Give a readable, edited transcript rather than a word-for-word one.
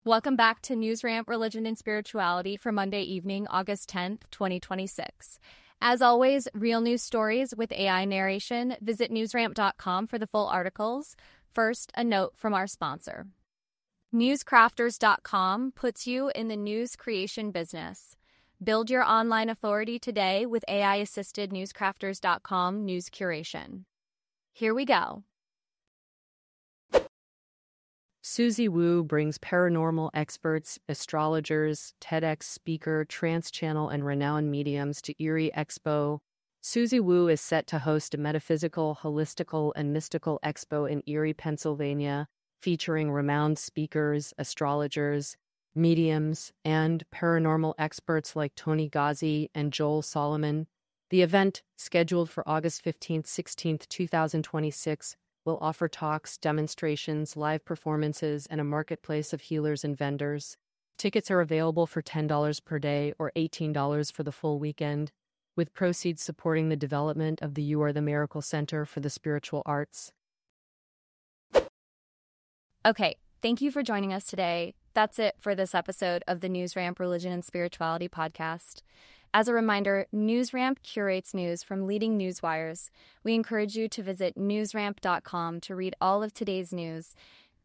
Welcome back to NewsRamp Religion and Spirituality for Monday evening, August 10th, 2026. As always, real news stories with AI narration. Visit newsramp.com for the full articles. First, a note from our sponsor. Newscrafters.com puts you in the news creation business. Build your online authority today with AI-assisted newscrafters.com news curation. Here we go. Susie Wu brings paranormal experts, astrologers, TEDx speaker, trance channel, and renowned mediums to Erie Expo. Susie Wu is set to host a metaphysical, holistical, and mystical expo in Erie, Pennsylvania, featuring renowned speakers, astrologers, mediums, and paranormal experts like Tony Ghazi and Joel Solomon. The event, scheduled for August 15th, 16th, 2026, will offer talks, demonstrations, live performances, and a marketplace of healers and vendors. Tickets are available for $10 per day or $18 for the full weekend, with proceeds supporting the development of the You Are the Miracle Center for the Spiritual Arts. Okay, thank you for joining us today. That's it for this episode of the NewsRamp Religion and Spirituality podcast. As a reminder, NewsRamp curates news from leading newswires. We encourage you to visit newsramp.com to read all of today's news.